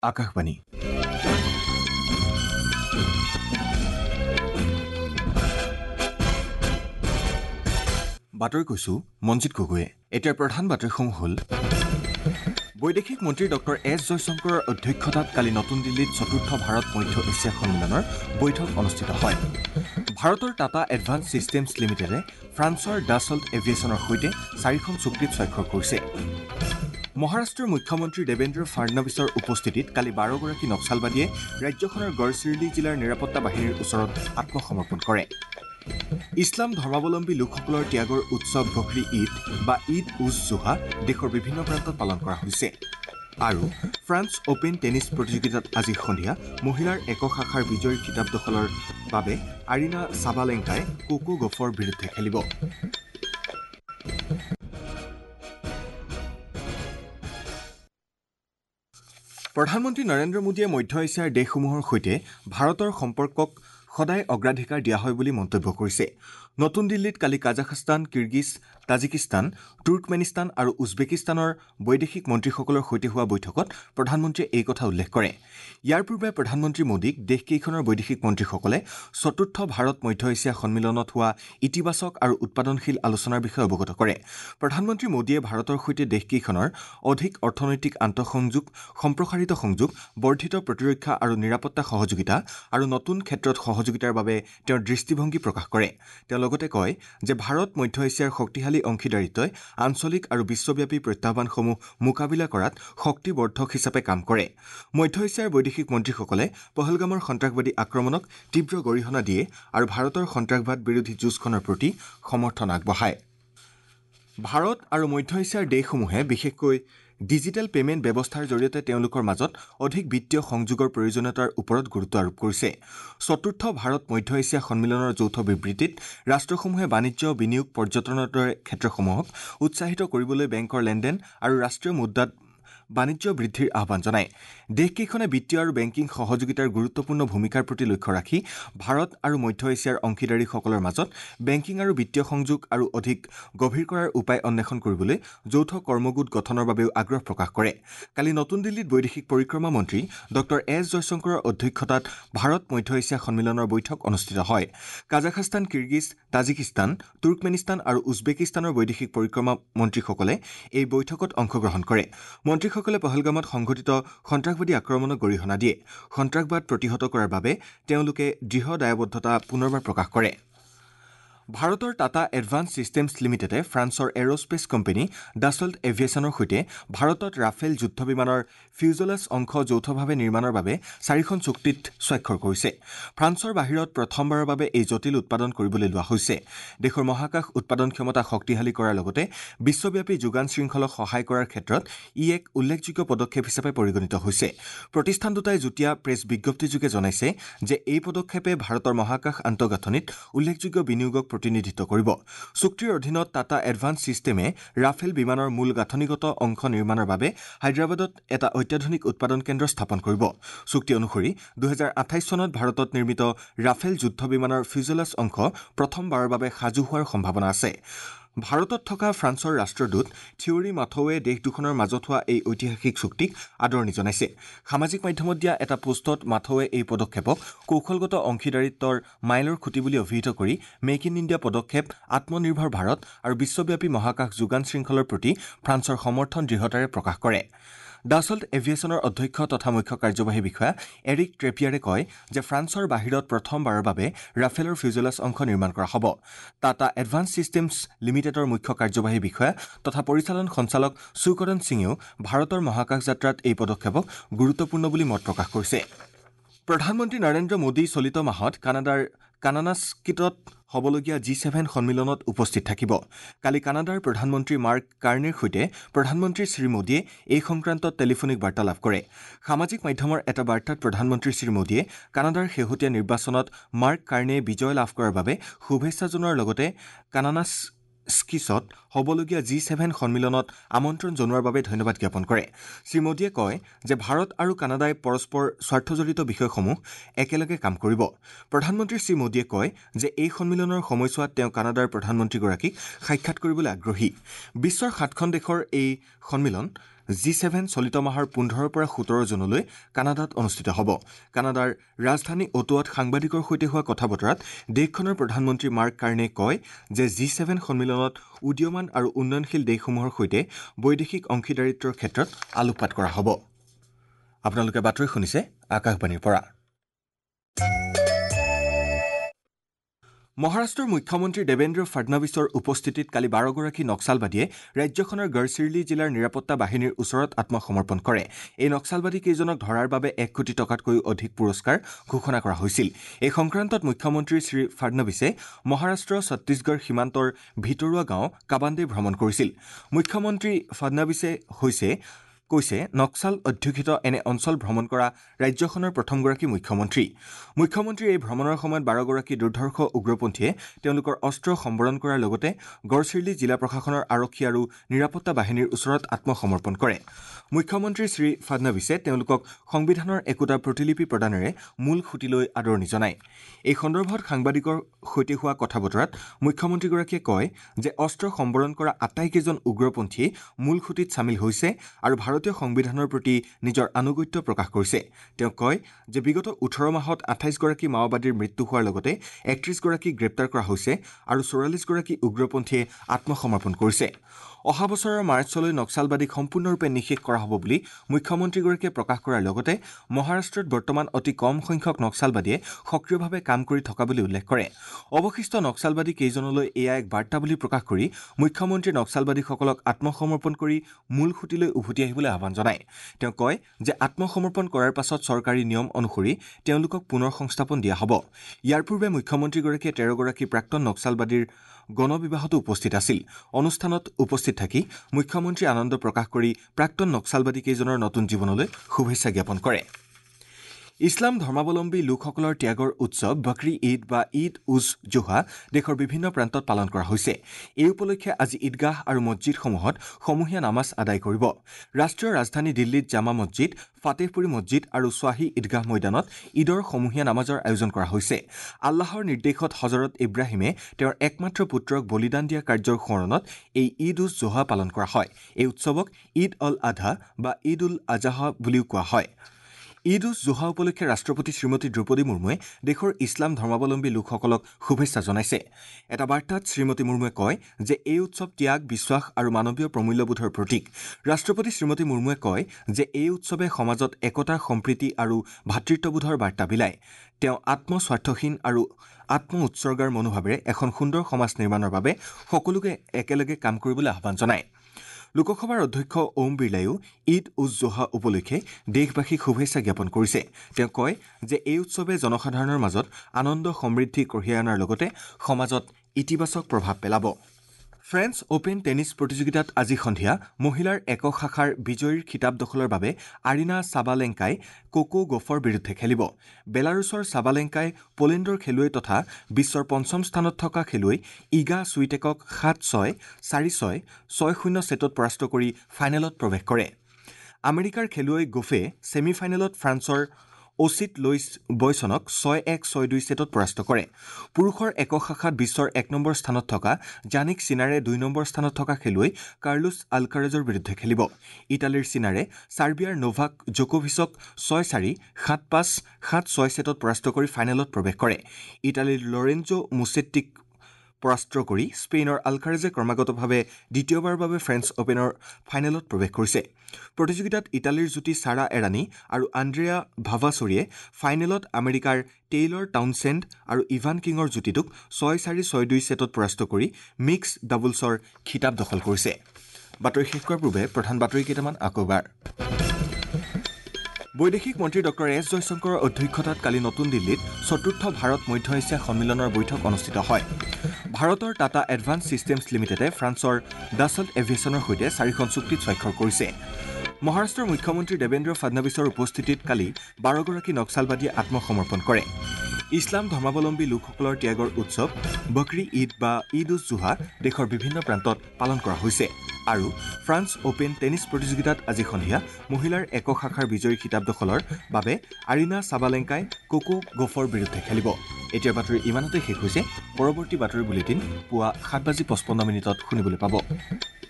আকাশবাণী বাতৰি কৈছো মঞ্জিত গগৈয়ে। এতিয়াৰ প্ৰধান বাতৰিসমূহ হ'ল বৈদেশিক মন্ত্ৰী ডক্টৰ এছ জয়শংকৰৰ অধ্যক্ষতাত কালি নতুন দিল্লীত চতুৰ্থ ভাৰত মধ্য এছিয়া সন্মিলনৰ বৈঠক অনুষ্ঠিত হয়। ভাৰতৰ টাটা এডভান্স ছিষ্টেমছ লিমিটেডে ফ্ৰান্সৰ ডাছল্ট এভিয়েশ্যনৰ সৈতে 4খন চুক্তিত স্বাক্ষৰ কৰিছে। মহাৰাষ্ট্ৰৰ মুখ্যমন্ত্ৰী দেৱেন্দ্ৰ ফাড়নৱিছৰ উপস্থিতিত কালি 12গৰাকী নক্সালবাদীয়ে ৰাজ্যখনৰ গড়চিৰলি জিলাৰ নিৰাপত্তা বাহিনীৰ ওচৰত আত্মসমৰ্পণ কৰে। ইছলাম ধৰ্মাৱলম্বী লোকসকলৰ ত্যাগৰ উৎসৱ বকৰী ঈদ বা ঈদ উজ জোহা দেশৰ বিভিন্ন প্ৰান্তত পালন কৰা হৈছে। আৰু ফ্ৰান্স অপেন টেনিছ প্ৰতিযোগিতাত আজি সন্ধিয়া মহিলাৰ একক শাখাৰ বিজয়ীৰ খিতাপ দখলৰ বাবে আৰিনা চাবালেংকাই কোকো গফৰ বিৰুদ্ধে খেলিব। প্ৰধানমন্ত্ৰী নৰেন্দ্ৰ মোদীয়ে মধ্য এছিয়াৰ দেশসমূহৰ সৈতে ভাৰতৰ সম্পৰ্কক সদায় অগ্ৰাধিকাৰ দিয়া হয় বুলি মন্তব্য কৰিছে। নতুন দিল্লীত কালি কাজাখস্তান, কিৰ্গিজ, তাজিকিস্তান, তুৰ্কমেনিস্তান আৰু উজবেকিস্তানৰ বৈদেশিক মন্ত্ৰীসকলৰ সৈতে হোৱা বৈঠকত প্ৰধানমন্ত্ৰীয়ে এই কথা উল্লেখ কৰে। ইয়াৰ পূৰ্বে প্ৰধানমন্ত্ৰী মোদীক দেশকেইখনৰ বৈদেশিক মন্ত্ৰীসকলে চতুৰ্থ ভাৰত মধ্য এছিয়া সন্মিলনত হোৱা ইতিবাচক আৰু উৎপাদনশীল আলোচনাৰ বিষয়ে অৱগত কৰে। প্ৰধানমন্ত্ৰী মোদীয়ে ভাৰতৰ সৈতে দেশকেইখনৰ অধিক অৰ্থনৈতিক আন্তঃসংযোগ, সম্প্ৰসাৰিত সংযোগ, বৰ্ধিত প্ৰতিৰক্ষা আৰু নিৰাপত্তা সহযোগিতা আৰু নতুন ক্ষেত্ৰত সহযোগিতাৰ বাবে তেওঁৰ দৃষ্টিভংগী প্ৰকাশ কৰে। তেওঁ লগতে কয় যে ভাৰত মধ্য এছিয়াৰ শক্তিশালী অংশীদাৰিত্বই আঞ্চলিক আৰু বিশ্বব্যাপী প্ৰত্যাহ্বানসমূহ মোকাবিলা কৰাত শক্তিবৰ্ধক হিচাপে কাম কৰে। মধ্য এছিয়াৰ বৈদেশিক মন্ত্ৰীসকলে পহলগামৰ সন্ত্ৰাসবাদী আক্ৰমণক তীব্ৰ গৰিহণা দিয়ে আৰু ভাৰতৰ সন্ত্ৰাসবাদ বিৰোধী যুঁজখনৰ প্ৰতি সমৰ্থন আগবঢ়ায়। ভাৰত আৰু মধ্য এছিয়াৰ দেশসমূহে বিশেষকৈ ডিজিটেল পেমেণ্ট ব্যৱস্থাৰ জৰিয়তে তেওঁলোকৰ মাজত অধিক বিত্তীয় সংযোগৰ প্ৰয়োজনীয়তাৰ ওপৰত গুৰুত্ব আৰোপ কৰিছে। চতুৰ্থ ভাৰত মধ্য এছিয়া সন্মিলনৰ যৌথ বিবৃতিত ৰাষ্ট্ৰসমূহে বাণিজ্য, বিনিয়োগ, পৰ্যটনৰ দৰে ক্ষেত্ৰসমূহক উৎসাহিত কৰিবলৈ বেংকৰ লেনদেন আৰু ৰাষ্ট্ৰীয় মুদ্ৰাত বাণিজ্য বৃদ্ধিৰ আহ্বান জনায়। দেশকেইখনে বিত্তীয় আৰু বেংকিং সহযোগিতাৰ গুৰুত্বপূৰ্ণ ভূমিকাৰ প্ৰতি লক্ষ্য ৰাখি ভাৰত আৰু মধ্য এছিয়াৰ অংশীদাৰীসকলৰ মাজত বেংকিং আৰু বিত্তীয় সংযোগ আৰু অধিক গভীৰ কৰাৰ উপায় অন্বেষণ কৰিবলৈ যৌথ কৰ্মগোট গঠনৰ বাবেও আগ্ৰহ প্ৰকাশ কৰে। কালি নতুন দিল্লীত বৈদেশিক পৰিক্ৰমা মন্ত্ৰী ডক্টৰ এছ জয়শংকৰৰ অধ্যক্ষতাত ভাৰত মধ্য এছিয়া সন্মিলনৰ বৈঠক অনুষ্ঠিত হয়। কাজাখস্তান, কিৰ্গিজ, তাজিকিস্তান, তুৰ্কমেনিস্তান আৰু উজবেকিস্তানৰ বৈদেশিক পৰিক্ৰমা মন্ত্ৰীসকলে এই বৈঠকত অংশগ্ৰহণ কৰে। মন্ত্ৰীসকলে পহলগামত সংঘটিত সন্ত্ৰাসবাদী আক্ৰমণক গৰিহণা দিয়ে। সন্ত্ৰাসবাদ প্ৰতিহত কৰাৰ বাবে তেওঁলোকে দৃঢ় দায়বদ্ধতা পুনৰবাৰ প্ৰকাশ কৰে। ভাৰতৰ টাটা এডভান্স ছিষ্টেমছ লিমিটেডে ফ্ৰান্সৰ এৰোস্পেচ কোম্পানী ডাছল্ট এভিয়েশ্যনৰ সৈতে ভাৰতত ৰাফেল যুদ্ধ বিমানৰ ফিউজেলাজ অংশ যৌথভাৱে নিৰ্মাণৰ বাবে 4খন চুক্তিত স্বাক্ষৰ কৰিছে। ফ্ৰান্সৰ বাহিৰত প্ৰথমবাৰৰ বাবে এই জটিল উৎপাদন কৰিবলৈ লোৱা হৈছে। দেশৰ মহাকাশ উৎপাদন ক্ষমতা শক্তিশালী কৰাৰ লগতে বিশ্বব্যাপী যোগান শৃংখলক সহায় কৰাৰ ক্ষেত্ৰত ই এক উল্লেখযোগ্য পদক্ষেপ হিচাপে পৰিগণিত হৈছে। প্ৰতিষ্ঠান দুটাই যুটীয়া প্ৰেছ বিজ্ঞপ্তিযোগে জনাইছে যে এই পদক্ষেপে ভাৰতৰ মহাকাশ আন্তঃগাঁথনিত উল্লেখযোগ্য বিনিয়োগক প্ৰতিনিধিত্ব কৰিব। চুক্তিৰ অধীনত টাটা এডভান্স ছিষ্টেমে ৰাফেল বিমানৰ মূল গাঁথনিগত অংশ নিৰ্মাণৰ বাবে হায়দৰাবাদত এটা অত্যাধুনিক উৎপাদন কেন্দ্ৰ স্থাপন কৰিব। চুক্তি অনুসৰি 2028 চনত ভাৰতত নিৰ্মিত ৰাফেল যুদ্ধ বিমানৰ ফিউজেলাজ অংশ প্ৰথমবাৰৰ বাবে সাজু হোৱাৰ সম্ভাৱনা আছে। ভাৰতত থকা ফ্ৰান্সৰ ৰাষ্ট্ৰদূত থিয়ৰী মাথৌৱে দেশ দুখনৰ মাজত হোৱা এই ঐতিহাসিক চুক্তিক আদৰণি জনাইছে। সামাজিক মাধ্যমত দিয়া এটা পোষ্টত মাথৌৱে এই পদক্ষেপক কৌশলগত অংশীদাৰিত্বৰ মাইলৰ খুঁটি বুলি অভিহিত কৰি মেক ইন ইণ্ডিয়া পদক্ষেপ, আত্মনিৰ্ভৰ ভাৰত আৰু বিশ্বব্যাপী মহাকাশ যোগান শৃংখলৰ প্ৰতি ফ্ৰান্সৰ সমৰ্থন দৃঢ়তাৰে প্ৰকাশ কৰে। ডাছল্ট এভিয়েশ্যনৰ অধ্যক্ষ তথা মুখ্য কাৰ্যবাহী বিষয়া এৰিক ট্ৰেপিয়াৰে কয় যে ফ্ৰান্সৰ বাহিৰত প্ৰথমবাৰৰ বাবে ৰাফেলৰ ফিউজেলাজ অংশ নিৰ্মাণ কৰা হ'ব। টাটা এডভান্স ছিষ্টেমছ লিমিটেডৰ মুখ্য কাৰ্যবাহী বিষয়া তথা পৰিচালন সঞ্চালক সুকৰণ সিঙেও ভাৰতৰ মহাকাশ যাত্ৰাত এই পদক্ষেপক গুৰুত্বপূৰ্ণ বুলি মত প্ৰকাশ কৰিছে। প্ৰধানমন্ত্ৰী নৰেন্দ্ৰ মোদী চলিত মাহত কানাডাৰ কানানাস্কিটত হ'বলগীয়া G7 সন্মিলনত উপস্থিত থাকিব। কালি কানাডাৰ প্ৰধানমন্ত্ৰী মাৰ্ক কাৰ্নেৰ সৈতে প্ৰধানমন্ত্ৰী শ্ৰীমোদীয়ে এই সংক্ৰান্তত টেলিফোনিক বাৰ্তালাপ কৰে। সামাজিক মাধ্যমৰ এটা বাৰ্তাত প্ৰধানমন্ত্ৰী শ্ৰীমোদীয়ে কানাডাৰ শেহতীয়া নিৰ্বাচনত মাৰ্ক কাৰ্নেয়ে বিজয় লাভ কৰাৰ বাবে শুভেচ্ছা জনোৱাৰ লগতে কানানাস্কিছত হ'বলগীয়া G7 সন্মিলনত আমন্ত্ৰণ জনোৱাৰ বাবে ধন্যবাদ জ্ঞাপন কৰে। শ্ৰীমোদীয়ে কয় যে ভাৰত আৰু কানাডাই পৰস্পৰ স্বাৰ্থজড়িত বিষয়সমূহ একেলগে কাম কৰিব। প্ৰধানমন্ত্ৰী শ্ৰীমোদীয়ে কয় যে এই সন্মিলনৰ সময়ছোৱাত তেওঁ কানাডাৰ প্ৰধানমন্ত্ৰীগৰাকীক সাক্ষাৎ কৰিবলৈ আগ্ৰহী। বিশ্বৰ 7খন দেশৰ এই সন্মিলন G7 চলিত মাহৰ 15 পৰা 17 জুনলৈ কানাডাত অনুষ্ঠিত হ'ব। কানাডাৰ ৰাজধানী অটোৱাত সাংবাদিকৰ সৈতে হোৱা কথা বতৰাত দেশখনৰ প্ৰধানমন্ত্ৰী মাৰ্ক কাৰ্নে কয় যে G7 সন্মিলনত উদীয়মান আৰু উন্নয়নশীল দেশসমূহৰ সৈতে বৈদেশিক অংশীদাৰিত্বৰ ক্ষেত্ৰত আলোকপাত কৰা হ'ব। আপোনালোকে বাতৰি শুনিছে আকাশবাণীৰ পৰা। মহাৰাষ্ট্ৰৰ মুখ্যমন্ত্ৰী দেৱেন্দ্ৰ ফাডনাভিছৰ উপস্থিতিত কালি 12গৰাকী নক্সালবাদীয়ে ৰাজ্যখনৰ গড়চিৰলি জিলাৰ নিৰাপত্তা বাহিনীৰ ওচৰত আত্মসমৰ্পণ কৰে। এই নক্সালবাদী কেইজনক ধৰাৰ বাবে 1 কোটি টকাতকৈও অধিক পুৰস্কাৰ ঘোষণা কৰা হৈছিল। এই সংক্ৰান্তত মুখ্যমন্ত্ৰী শ্ৰী ফাডনাভিছে মহাৰাষ্ট্ৰ ছত্তীশগড় সীমান্তৰ ভিতৰুৱা গাঁও কাবান্দে ভ্ৰমণ কৰিছিল। মুখ্যমন্ত্ৰী ফাডনাভিছে কৈছে নক্সাল অধ্যুষিত এনে অঞ্চল ভ্ৰমণ কৰা ৰাজ্যখনৰ প্ৰথমগৰাকী মুখ্যমন্ত্ৰী। মুখ্যমন্ত্ৰীৰ এই ভ্ৰমণৰ সময়ত 12গৰাকী দুৰ্ধৰ্ষ উগ্ৰপন্থীয়ে তেওঁলোকৰ অস্ত্ৰ সম্বৰণ কৰাৰ লগতে গড়চিৰলি জিলা প্ৰশাসনৰ আৰক্ষী আৰু নিৰাপত্তা বাহিনীৰ ওচৰত আত্মসমৰ্পণ কৰে। মুখ্যমন্ত্ৰী শ্ৰী ফাডনাভিছে তেওঁলোকক সংবিধানৰ একোটা প্ৰতিলিপি প্ৰদানেৰে মূল খুঁটিলৈ আদৰণি জনায়। এই সন্দৰ্ভত সাংবাদিকৰ সৈতে হোৱা কথা বতৰাত মুখ্যমন্ত্ৰীগৰাকীয়ে কয় যে অস্ত্ৰ সম্বৰণ কৰা আটাইকেইজন উগ্ৰপন্থীয়ে মূল খুঁটিত চামিল হৈছে আৰু ভাৰতীয় সংবিধানৰ প্ৰতি নিজৰ আনুগত্য প্ৰকাশ কৰিছে। তেওঁ কয় যে বিগত 18 মাহত 28গৰাকী মাওবাদীৰ মৃত্যু হোৱাৰ লগতে 31গৰাকীক গ্ৰেপ্তাৰ কৰা হৈছে আৰু 44গৰাকী উগ্ৰপন্থীয়ে আত্মসমৰ্পণ কৰিছে। অহা বছৰৰ মাৰ্চলৈ নক্সালবাদীক সম্পূৰ্ণৰূপে নিষেধ কৰা হ'ব বুলি মুখ্যমন্ত্ৰীগৰাকীয়ে প্ৰকাশ কৰাৰ লগতে মহাৰাষ্ট্ৰত বৰ্তমান অতি কম সংখ্যক নক্সালবাদীয়ে সক্ৰিয়ভাৱে কাম কৰি থকা বুলি উল্লেখ কৰে। অৱশিষ্ট নক্সালবাদী কেইজনলৈ এয়া এক বাৰ্তা বুলি প্ৰকাশ কৰি মুখ্যমন্ত্ৰীয়ে নক্সালবাদীসকলক আত্মসমৰ্পণ কৰি মূল খুঁটিলৈ উভতি আহিবলৈ আহ্বান জনায়। তেওঁ কয় যে আত্মসমৰ্পণ কৰাৰ পাছত চৰকাৰী নিয়ম অনুসৰি তেওঁলোকক পুনৰ সংস্থাপন দিয়া হ'ব। ইয়াৰ পূৰ্বে মুখ্যমন্ত্ৰীগৰাকীয়ে 13গৰাকী প্ৰাক্তন নক্সালবাদীৰ গণবিবাহতো উপস্থিত আছিল। অনুষ্ঠানত উপস্থিত থাকি মুখ্যমন্ত্ৰী আনন্দ প্ৰকাশ কৰি প্ৰাক্তন নক্সালবাদী কেইজনৰ নতুন জীৱনলৈ শুভেচ্ছা জ্ঞাপন কৰে। ইছলাম ধৰ্মাৱলম্বী লোকসকলৰ ত্যাগৰ উৎসৱ বকৰি ঈদ বা ঈদ উজ জোহা দেশৰ বিভিন্ন প্ৰান্তত পালন কৰা হৈছে। এই উপলক্ষে আজি ঈদগাহ আৰু মছজিদসমূহত সমূহীয়া নামাজ আদায় কৰিব। ৰাষ্ট্ৰীয় ৰাজধানী দিল্লীত জামা মছজিদ, ফাতেহপুৰী মছজিদ আৰু শ্বাহী ঈদগাহ ময়দানত ঈদৰ সমূহীয়া নামাজৰ আয়োজন কৰা হৈছে। আল্লাহৰ নিৰ্দেশত হজৰত ইব্ৰাহিমে তেওঁৰ একমাত্ৰ পুত্ৰক বলিদান দিয়া কাৰ্যৰ সোঁৱৰণত এই ঈদ উজ জোহা পালন কৰা হয়। এই উৎসৱক ঈদ অল আধা বা ঈদ উল আজাহা বুলিও কোৱা হয়। ঈদ উজ জোহা উপলক্ষে ৰাষ্ট্ৰপতি শ্ৰীমতী দ্ৰৌপদী মুৰ্মুৱে দেশৰ ইছলাম ধৰ্মাৱলম্বী লোকসকলক শুভেচ্ছা জনাইছে। এটা বাৰ্তাত শ্ৰীমতী মুৰ্মুৱে কয় যে এই উৎসৱ ত্যাগ, বিশ্বাস আৰু মানৱীয় প্ৰমূল্যবোধৰ প্ৰতীক। ৰাষ্ট্ৰপতি শ্ৰীমতী মুৰ্মুৱে কয় যে এই উৎসৱে সমাজত একতা, সম্প্ৰীতি আৰু ভাতৃত্ববোধৰ বাৰ্তা বিলায়। তেওঁ আত্মস্বাৰ্থহীন আৰু আত্ম উৎসৰ্গাৰ মনোভাৱেৰে এখন সুন্দৰ সমাজ নিৰ্মাণৰ বাবে সকলোকে একেলগে কাম কৰিবলৈ আহ্বান জনায়। লোকসভাৰ অধ্যক্ষ ওম বিৰলাইও ঈদ উজ জোহা উপলক্ষে দেশবাসীক শুভেচ্ছা জ্ঞাপন কৰিছে। তেওঁ কয় যে এই উৎসৱে জনসাধাৰণৰ মাজত আনন্দ সমৃদ্ধি কঢ়িয়াই অনাৰ লগতে সমাজত ইতিবাচক প্ৰভাৱ পেলাব। ফ্ৰেঞ্চ অপেন টেনিছ প্ৰতিযোগিতাত আজি সন্ধিয়া মহিলাৰ একক শাখাৰ বিজয়ীৰ খিতাপ দখলৰ বাবে আৰিনা চাবালেংকাই কোকো গফৰ বিৰুদ্ধে খেলিব। বেলাৰুছৰ চাবালেংকাই পোলেণ্ডৰ খেলুৱৈ তথা বিশ্বৰ 5ম স্থানত থকা খেলুৱৈ ইগা ছুইটেকক 7-6, 4-6, 6-0 ছেটত পৰাস্ত কৰি ফাইনেলত প্ৰৱেশ কৰে। আমেৰিকাৰ খেলুৱৈ গোফে ছেমি ফাইনেলত ফ্ৰান্সৰ অচিত লুইচ বয়ছনক 6-1, 6-2 ছেটত পৰাস্ত কৰে। পুৰুষৰ একক শাখাত বিশ্বৰ 1 নম্বৰ স্থানত থকা জানিক চিনাৰে 2 নম্বৰ স্থানত থকা খেলুৱৈ কাৰ্লোছ আলকাৰেজৰ বিৰুদ্ধে খেলিব। ইটালীৰ চিনাৰে ছাৰ্বিয়াৰ নোভাক জকোভিচক 6-4, 7-5, 7-6 ছেটত পৰাস্ত কৰি ফাইনেলত প্ৰৱেশ কৰে। ইটালীৰ লৰেঞ্জো মুছেট্টিক পৰাস্ত কৰি স্পেইনৰ আলকাৰেজে ক্ৰমাগতভাৱে দ্বিতীয়বাৰৰ বাবে ফ্ৰেঞ্চ অপেনৰ ফাইনেলত প্ৰৱেশ কৰিছে। প্ৰতিযোগিতাত ইটালীৰ যুটি ছাৰা এৰানী আৰু আন্দ্ৰেয়া ভাভাচৰিয়ে ফাইনেলত আমেৰিকাৰ টেইলৰ টাউনছেণ্ড আৰু ইভান কিঙৰ যুটিটোক 6-4, 6-2 ছেটত পৰাস্ত কৰি মিক্স ডাবলছৰ খিতাপ দখল কৰিছে। বাতৰি শেষ কৰাৰ পূৰ্বে প্ৰধান বাতৰি কেইটামান আকৌ এবাৰ। বৈদেশিক মন্ত্ৰী ডক্টৰ এছ জয়শংকৰৰ অধ্যক্ষতাত কালি নতুন দিল্লীত 4ৰ্থ ভাৰত মধ্য এছিয়া সন্মিলনৰ বৈঠক অনুষ্ঠিত হয়। ভাৰতৰ টাটা এডভান্স ছিষ্টেমছ লিমিটেডে ফ্ৰান্সৰ ডাছল্ট এভিয়েশ্যনৰ সৈতে 4খন চুক্তিত স্বাক্ষৰ কৰিছে। মহাৰাষ্ট্ৰৰ মুখ্যমন্ত্ৰী দেৱেন্দ্ৰ ফাডনাভিছৰ উপস্থিতিত কালি 12গৰাকী নক্সালবাদীয়ে আত্মসমৰ্পণ কৰে। ইছলাম ধৰ্মাৱলম্বী লোকসকলৰ ত্যাগৰ উৎসৱ বকৰি ঈদ বা ঈদ উজ জোহা দেশৰ বিভিন্ন প্ৰান্তত পালন কৰা হৈছে। আৰু ফ্ৰান্স অপেন টেনিছ প্ৰতিযোগিতাত আজি সন্ধিয়া মহিলাৰ একক শাখাৰ বিজয়ী খিতাপ দখলৰ বাবে আৰিনা চাবালেংকাই কোকো গফৰ বিৰুদ্ধে খেলিব। এতিয়াৰ বাতৰি ইমানতে শেষ হৈছে। পৰৱৰ্তী বাতৰি বুলেটিন পুৱা 7:55 শুনিবলৈ পাব।